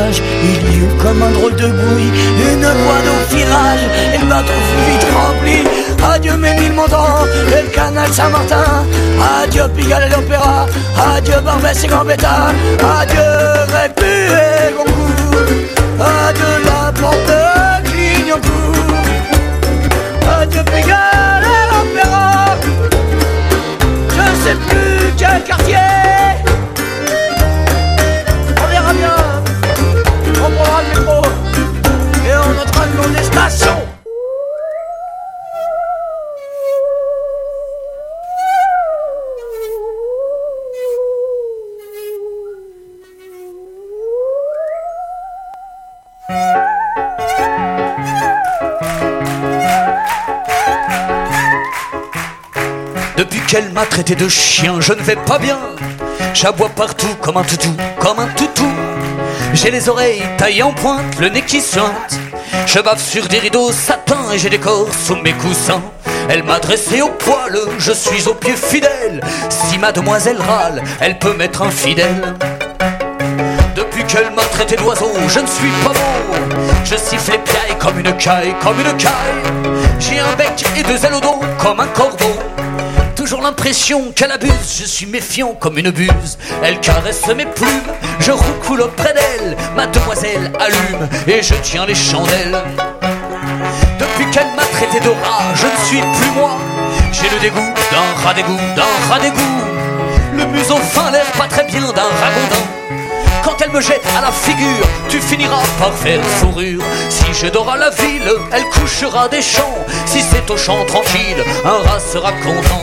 village. Il y eut comme un drôle de bruit, une voie d'au filage, et le bateau fut vite rempli. Adieu Ménilmontant et le canal Saint-Martin. Adieu Pigalle et l'Opéra. Adieu Barbès et Gambetta. Adieu Répu et Goncourt. Adieu la porte de Clignancourt. Adieu Pigalle et l'Opéra. Je sais plus quel quartier. On verra bien. On prendra le métro et on notera le nom des stations. Depuis qu'elle m'a traité de chien, je ne vais pas bien. J'aboie partout comme un toutou, comme un toutou. J'ai les oreilles taillées en pointe, le nez qui suinte. Je bave sur des rideaux satin et j'ai des corps sous mes coussins. Elle m'a dressé au poil, je suis au pied fidèle. Si mademoiselle râle, elle peut m'être infidèle. Depuis qu'elle m'a traité d'oiseau, je ne suis pas beau. Je siffle les piailles comme une caille, comme une caille. J'ai un bec et deux ailes au dos comme un corbeau. Toujours l'impression qu'elle abuse, je suis méfiant comme une buse. Elle caresse mes plumes, je roucoule auprès d'elle. Mademoiselle allume et je tiens les chandelles. Depuis qu'elle m'a traité de rat, je ne suis plus moi. J'ai le dégoût d'un rat d'égout, d'un rat d'égout. Le museau fin, l'air pas très bien d'un ragondin. Quand elle me jette à la figure, tu finiras par faire fourrure. Si je dors à la ville, elle couchera des champs. Si c'est au champ tranquille, un rat sera content.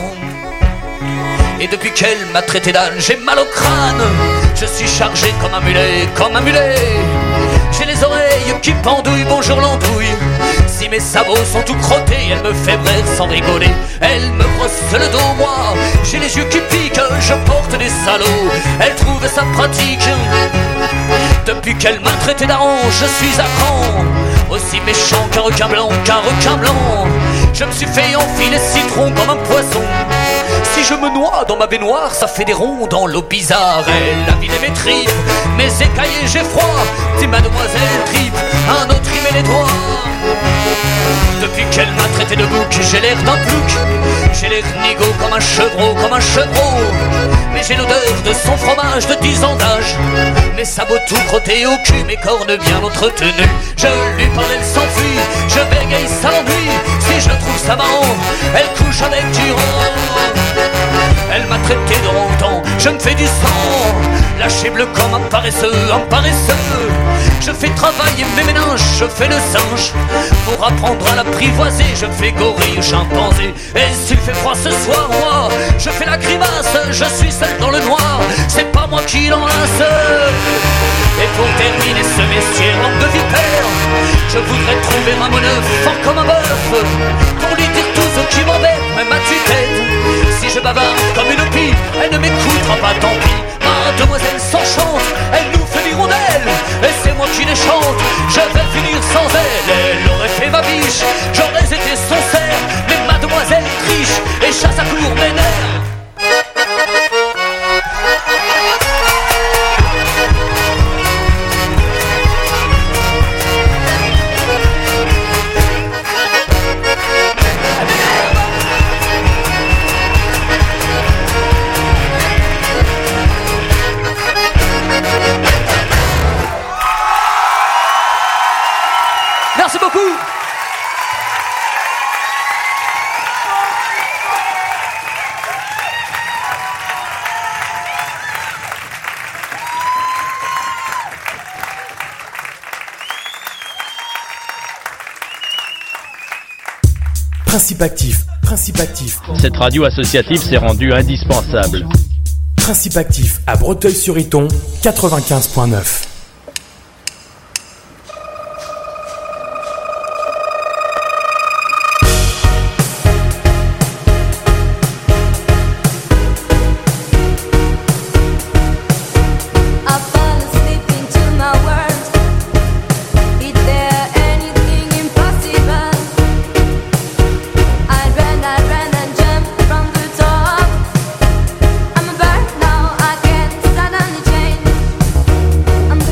Et depuis qu'elle m'a traité d'âne, j'ai mal au crâne. Je suis chargé comme un mulet, comme un mulet. J'ai les oreilles qui pendouillent, bonjour l'andouille. Si mes sabots sont tout crottés, elle me fait brère sans rigoler. Elle me brosse le dos, moi, j'ai les yeux qui piquent. Je porte des salauds, elle trouve ça pratique. Depuis qu'elle m'a traité d'aron, je suis à cran. Aussi méchant qu'un requin blanc, qu'un requin blanc. Je me suis fait enfiler citron comme un poisson. Si je me noie dans ma baignoire, ça fait des ronds dans l'eau bizarre. Elle a vidé mes tripes, mes écaillés, j'ai froid. Dis mademoiselle tripe, un autre y met les doigts. Depuis qu'elle m'a traité de bouc, j'ai l'air d'un plouc. J'ai l'air nigaud comme un chevreau, comme un chevreau. Mais j'ai l'odeur de son fromage de 10 ans d'âge. Mes sabots tout crottés au cul, mes cornes bien entretenues. Je lui parle, elle s'enfuit, je bégaye, ça l'ennuie. Si je trouve ça marrant, elle couche avec du rang. Elle m'a traité de rondan, je me fais du sang. Lâché bleu comme un paresseux, un paresseux. Je fais travailler mes méninges, je fais le singe. Pour apprendre à l'apprivoiser, je fais gorille, chimpanzé. Et s'il fait froid ce soir, moi, je fais la grimace. Je suis seul dans le noir, c'est pas moi qui l'enlace. Et pour terminer ce messier langue de vipère, je voudrais trouver un monneuf fort comme un bœuf. Pour lui dire tout ce qui m'embête, même à tue-tête. Si je bavarde comme une pie, elle ne m'écoutera pas, tant pis. Mademoiselle s'enchante, elle nous fait l'hirondelle. Et c'est moi qui les chante, je vais finir sans elle. Elle aurait fait ma biche, j'aurais été son cerf. Mais mademoiselle triche et chasse à court mes nerfs. Merci beaucoup. Principe actif, Principe actif. Cette radio associative s'est rendue indispensable. Principe actif à Breteuil-sur-Iton, 95.9. I'm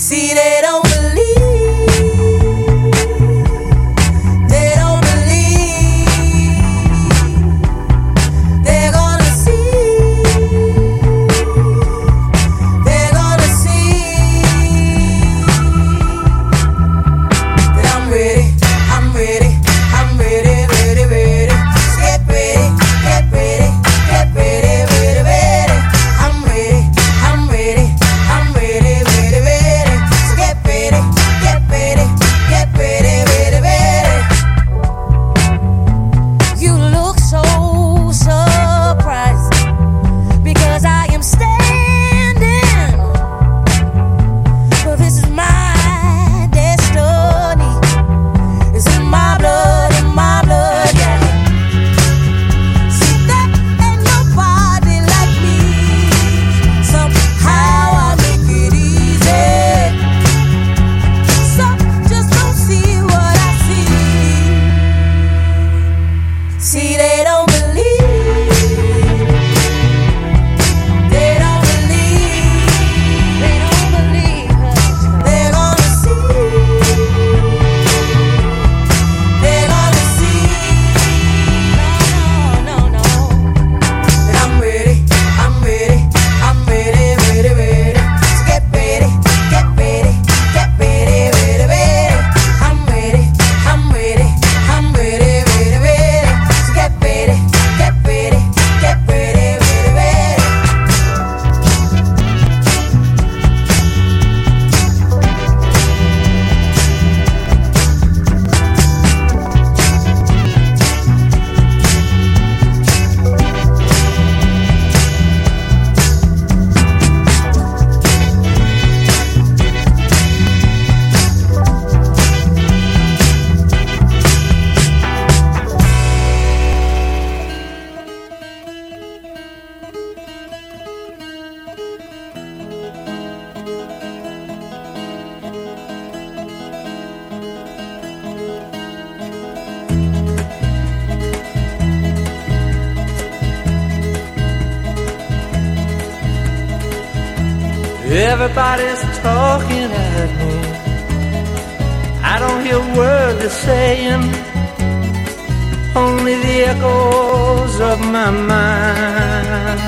See, they don't believe. They don't believe. They're gonna see. They're gonna see that I'm ready. I'm ready. I'm ready, ready, ready. So get ready, get ready, get ready, ready, ready. I'm ready. I'm ready. I'm ready, ready, ready. So get ready, get ready, get ready, ready, ready. You look so surprised because I am standing. But this is my destiny. It's in my blood, yeah. See, there ain't nobody like me. Somehow I make it easy. Some just don't see what I see. See, they don't believe. They don't believe. They don't believe. They're gonna see. They're gonna see. No, no, no, no. And I'm ready. I'm ready. I'm ready, ready, ready. So get ready, get ready, get ready, ready, ready. I'm ready. I'm ready. I'm ready, ready, ready. So get ready, get ready, get ready, ready, ready. Everybody's talking at me. I don't hear a word they're saying, only the echoes of my mind.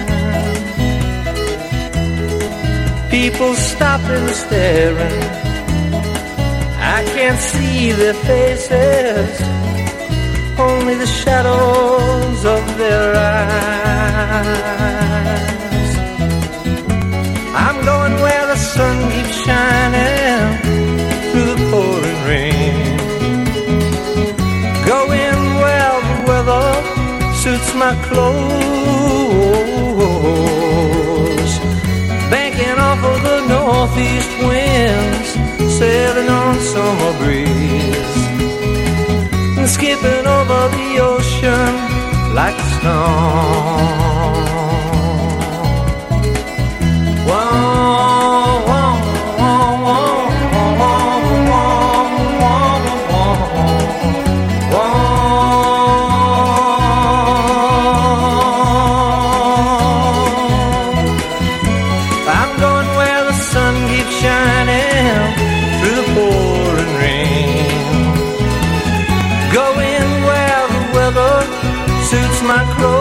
People stopping, staring. I can't see their faces, only the shadows of their eyes. I'm going where the sun keeps shining through the pouring rain. Going where the weather suits my clothes. Banking off of the northeast winds, sailing on summer breeze, and skipping over the ocean like a stone. I'm going where the sun keeps shining through the pouring rain. Going where the weather suits my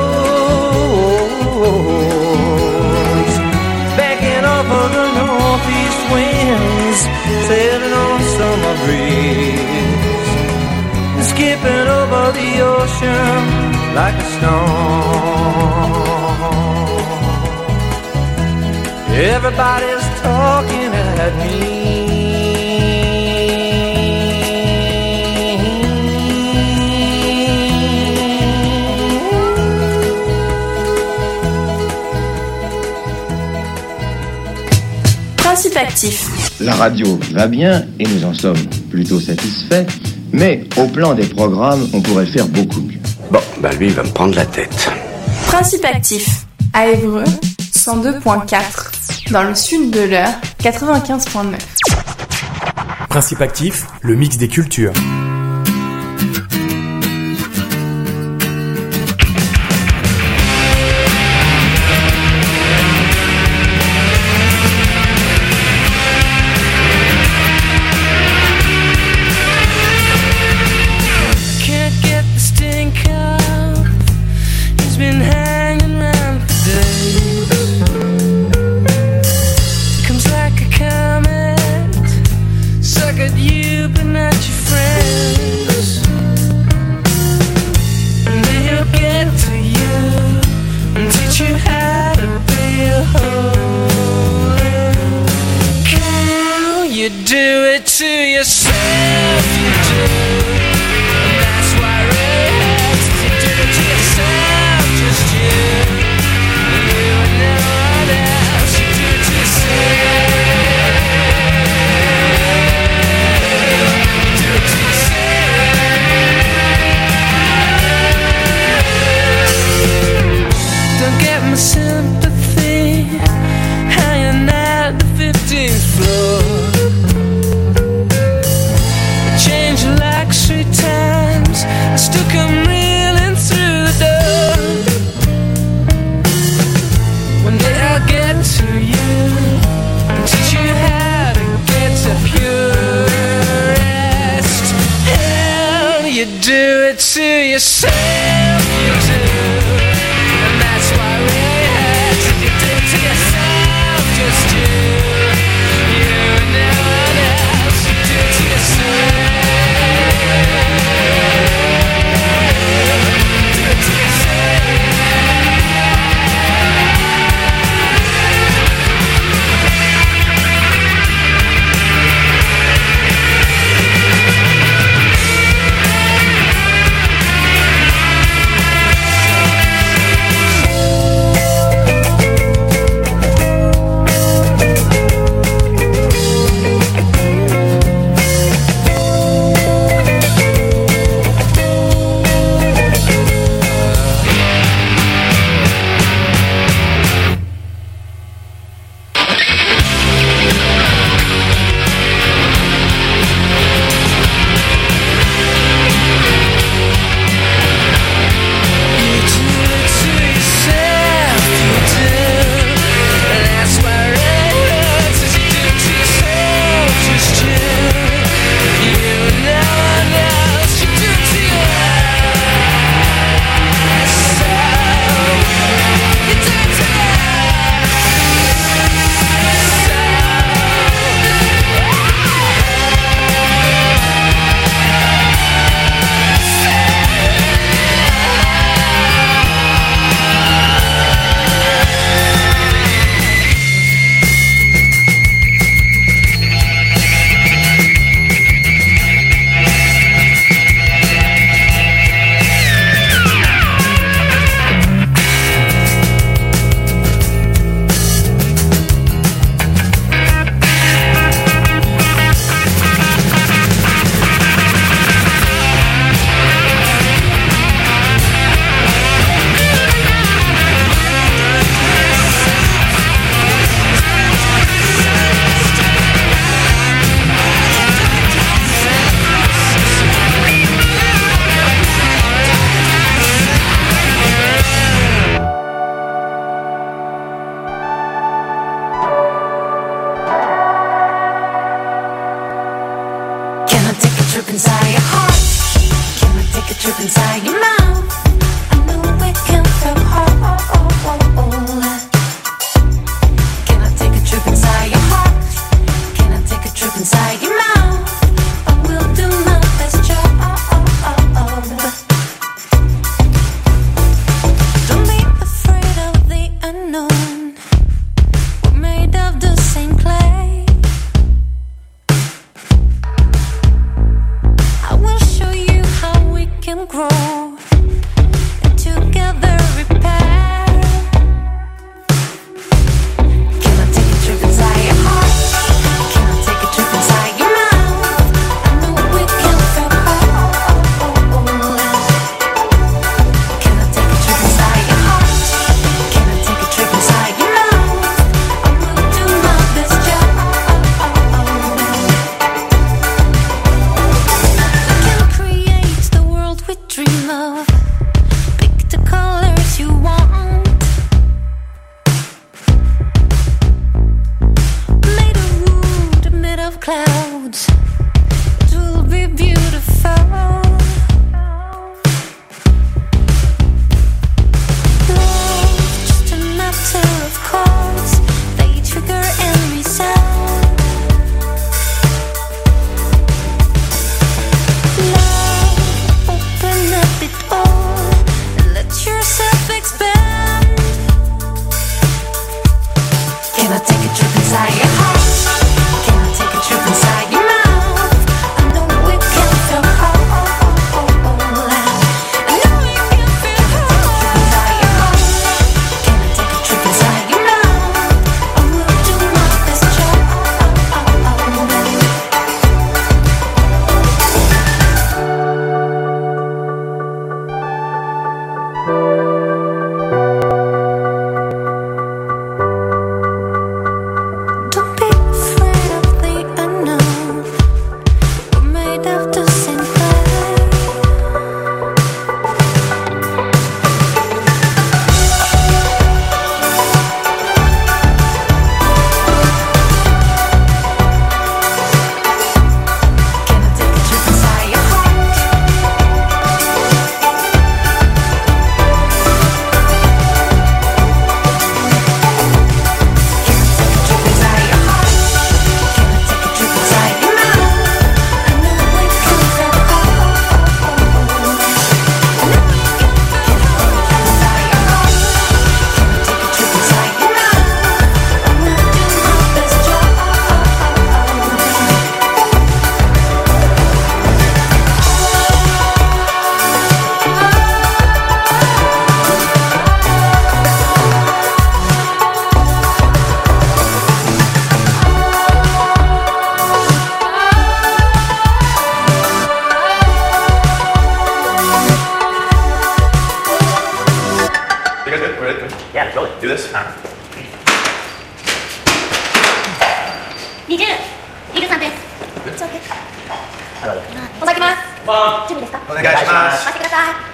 clothes. Backing up on the northeast winds, sailing on summer breeze, and skipping over the ocean like a stone. Everybody's talking at me. Principe actif. La radio va bien et nous en sommes plutôt satisfaits, mais au plan des programmes, on pourrait faire beaucoup mieux. Bon, lui, il va me prendre la tête. Principe actif. À Évreux, 102.4. Dans le sud de l'Eure, 95.9. Principe actif, le mix des cultures. you do it to yourself, you do. And that's why it hurts. You do it to yourself, just you. You and no one else. You do it to yourself. You do it to yourself. Don't get my sympathy hanging at the 15th floor. I changed like 3 times. I still come reeling through the door. One day I'll get to you and teach you how to get to purest. Hell, you do it to yourself, you do. And that's why it really hurts. You do it to yourself, just you. You and no one else. You do it to yourself. Do it to yourself. Can I take a trip inside your heart? Can I take a trip inside お願いします準備ですかお願いします待ってください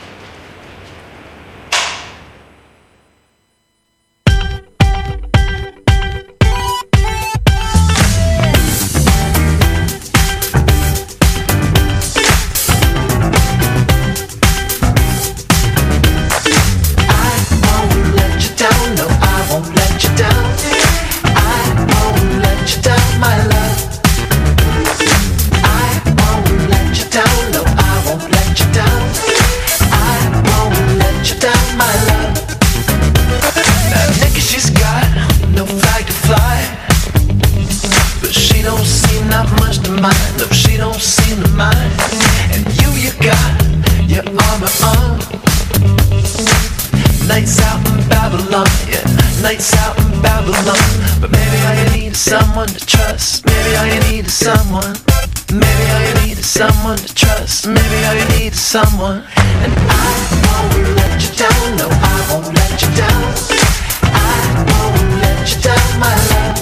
Someone to trust, maybe all you need is someone. Maybe all you need is someone to trust. Maybe all you need is someone. And I won't let you down, no, I won't let you down. I won't let you down, my love.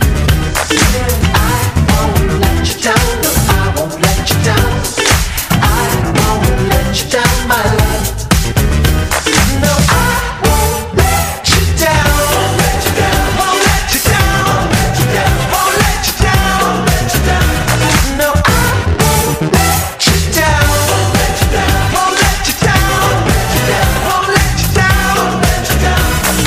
I won't let you down, no, I won't let you down. I won't let you down, my love. No, I won't let you down. Won't let you down. Won't let you down. Won't let you down. No, I won't let you down. Won't let you down. Won't let you down. Won't let you down.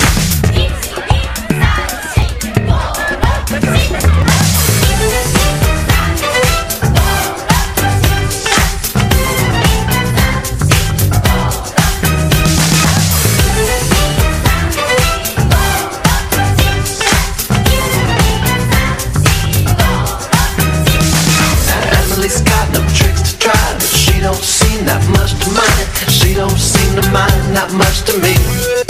Emily's got no tricks to try, but she don't seem that much to mind. She don't seem to mind that much to me.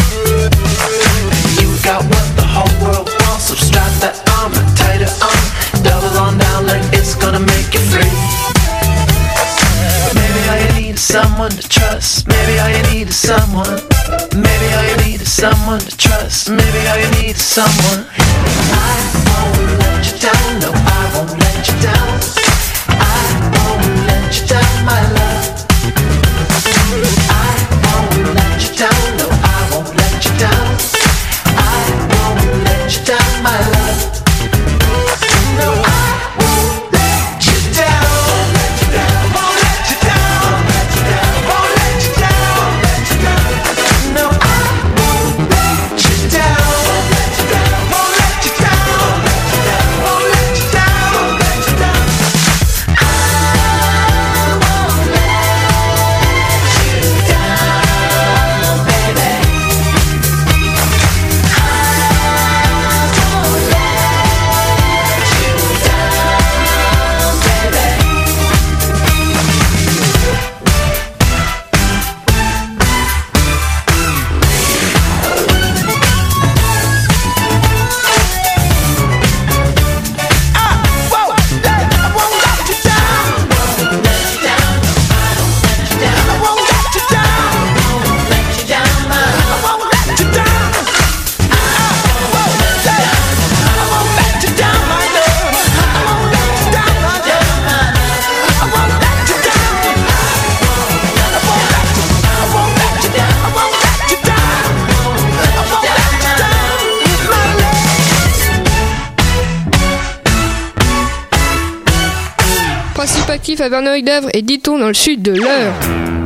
You got what the whole world wants, so strap that armor tighter on. Double on down like it's gonna make you free. But maybe all you need is someone to trust. Maybe all you need is someone. Maybe all you need is someone to trust. Maybe all you need is someone. I won't let you down, no, I won't let you down. I won't let you down, my love. I won't let you down, no, I won't let you down. I won't let you down, my love. No, I won't let you down. Won't let you down. Won't let you down. No, I won't let you down. Won't let you down. Won't let you down. Principe actif à Verneuil-d'Avre et Diton dans le sud de l'Eure.